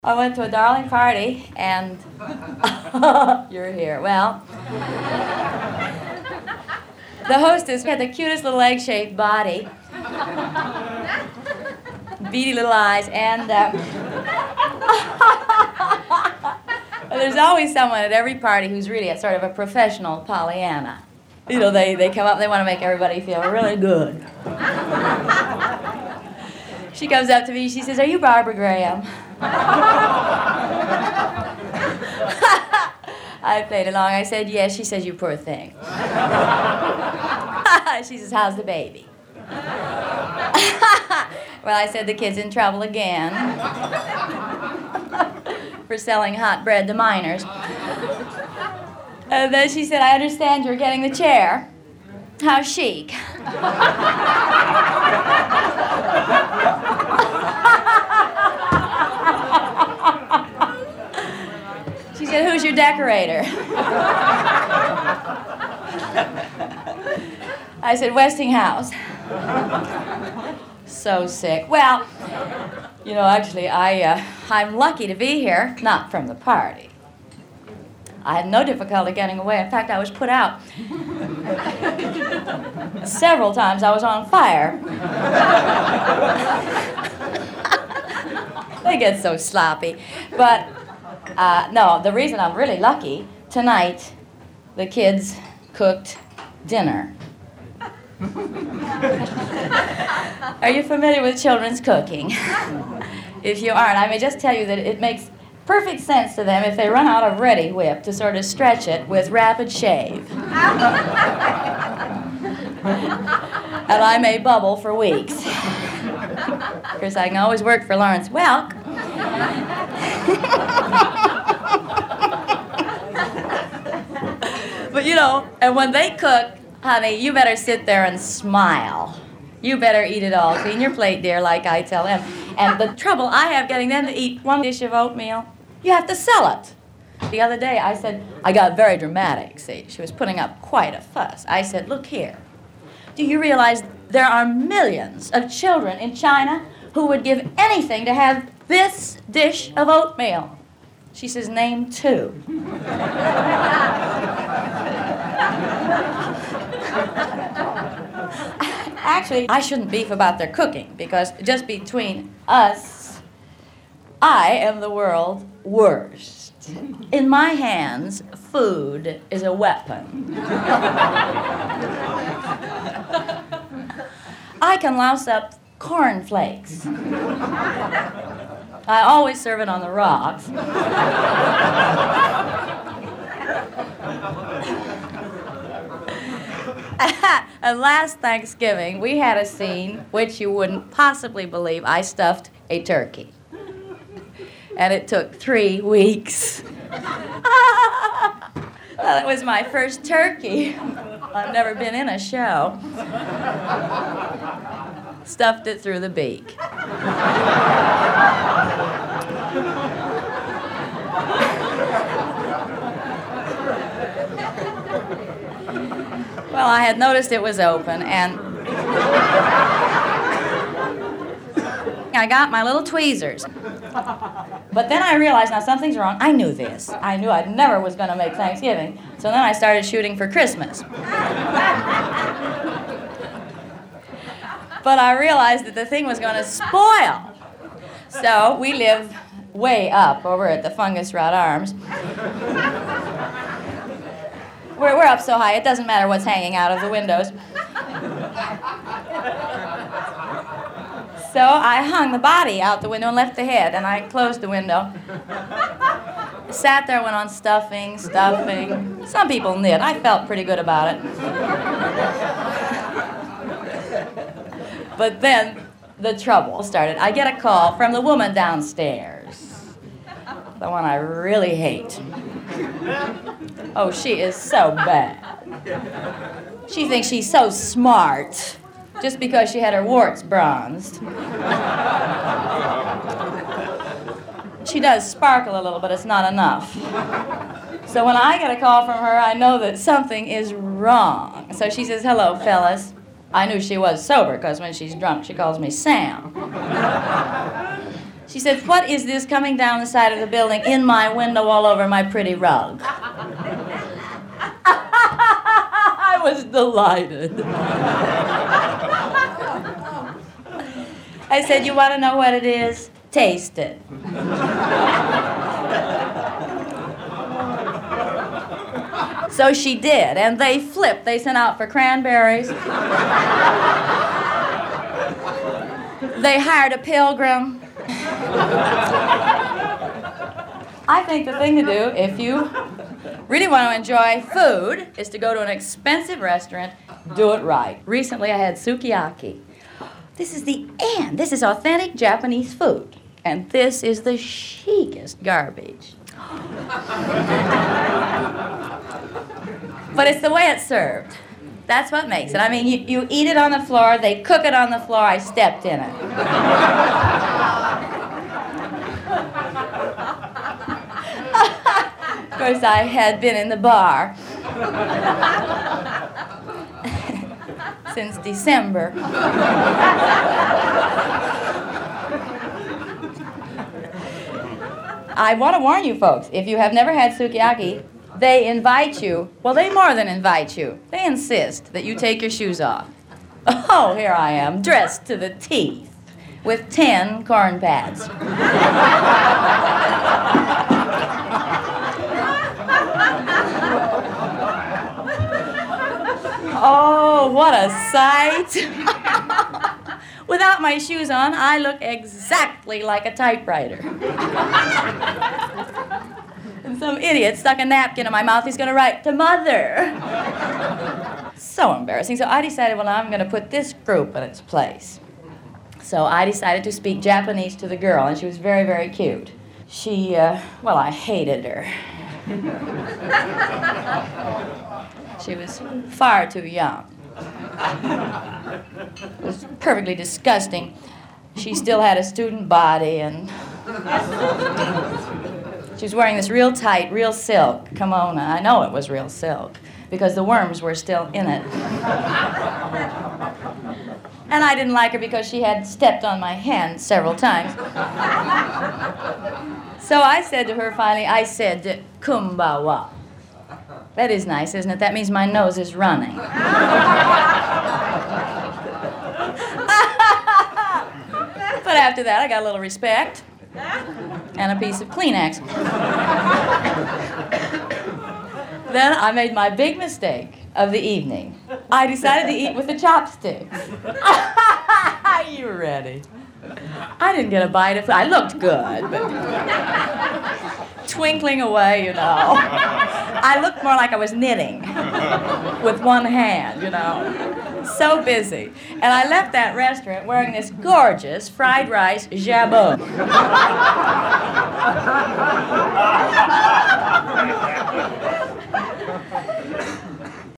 I went to a darling party, and you're here. Well, the hostess had the cutest little egg-shaped body, beady little eyes, and there's always someone at every party who's really a sort of a professional Pollyanna. You know, they come up, they want to make everybody feel really good. She comes up to me, she says, "Are you Barbara Graham?" I played along. I said, "Yes." She says, "You poor thing." She says, "How's the baby?" Well, I said, "The kid's in trouble again for selling hot bread to minors." And then she said, "I understand you're getting the chair. How chic." She said, "Who's your decorator?" I said, "Westinghouse." So sick. Well, you know, actually, I'm lucky to be here, not from the party. I had no difficulty getting away. In fact, I was put out. Several times I was on fire. They get so sloppy. But, no, the reason I'm really lucky, tonight, the kids cooked dinner. Are you familiar with children's cooking? If you aren't, I may just tell you that it makes perfect sense to them if they run out of Ready Whip to sort of stretch it with Rapid Shave. And I may bubble for weeks. Of course, I can always work for Lawrence Welk. But you know, and when they cook, honey, you better sit there and smile. You better eat it all. Clean your plate, dear, like I tell them. And the trouble I have getting them to eat one dish of oatmeal, you have to sell it. The other day I said, I got very dramatic, see. She was putting up quite a fuss. I said, "Look here. Do you realize there are millions of children in China who would give anything to have this dish of oatmeal?" She says, "Name two." Actually, I shouldn't beef about their cooking, because just between us, I am the world's worst. In my hands, food is a weapon. I can louse up cornflakes. I always serve it on the rocks. And last Thanksgiving, we had a scene which you wouldn't possibly believe. I stuffed a turkey. And it took 3 weeks. Well, it was my first turkey. I've never been in a show. Stuffed it through the beak. Well, I had noticed it was open, and I got my little tweezers. But then I realized, now something's wrong. I knew this. I knew I never was going to make Thanksgiving. So then I started shooting for Christmas. But I realized that the thing was going to spoil. So we live way up over at the Fungus Rot Arms. We're up so high, it doesn't matter what's hanging out of the windows. So I hung the body out the window and left the head, and I closed the window. Sat there, went on stuffing. Some people knit. I felt pretty good about it. But then the trouble started. I get a call from the woman downstairs, the one I really hate. Oh, she is so bad. She thinks she's so smart just because she had her warts bronzed. She does sparkle a little, but it's not enough. So when I get a call from her, I know that something is wrong. So she says, "Hello, fellas." I knew she was sober, because when she's drunk, she calls me Sam. She said, "What is this coming down the side of the building in my window all over my pretty rug?" I was delighted. I said, "You want to know what it is? Taste it." So she did, and they flipped. They sent out for cranberries. They hired a pilgrim. I think the thing to do if you really want to enjoy food is to go to an expensive restaurant, do it right. Recently I had sukiyaki. This is the end. This is authentic Japanese food. And this is the chicest garbage. But it's the way it's served. That's what makes it. I mean, you eat it on the floor, they cook it on the floor, I stepped in it. Of course, I had been in the bar since December. I want to warn you folks, if you have never had sukiyaki, they invite you, well, they more than invite you. They insist that you take your shoes off. Oh, here I am, dressed to the teeth, with 10 corn pads. Oh, what a sight. Without my shoes on, I look exactly like a typewriter. And some idiot stuck a napkin in my mouth. He's going to write to Mother. So embarrassing. So I decided, well, I'm going to put this group in its place. So I decided to speak Japanese to the girl, and she was very, very cute. She, well, I hated her. She was far too young. It was perfectly disgusting. She still had a student body, and she was wearing this real tight, real silk kimono. I know it was real silk because the worms were still in it. And I didn't like her because she had stepped on my hand several times. So I said to her finally, I said, "Kumbawa." That is nice, isn't it? That means my nose is running. But after that, I got a little respect and a piece of Kleenex. Then I made my big mistake of the evening. I decided to eat with the chopsticks. You ready? I didn't get a bite of food. I looked good, but twinkling away, you know. I looked more like I was knitting with one hand, you know. So busy. And I left that restaurant wearing this gorgeous fried rice jabot.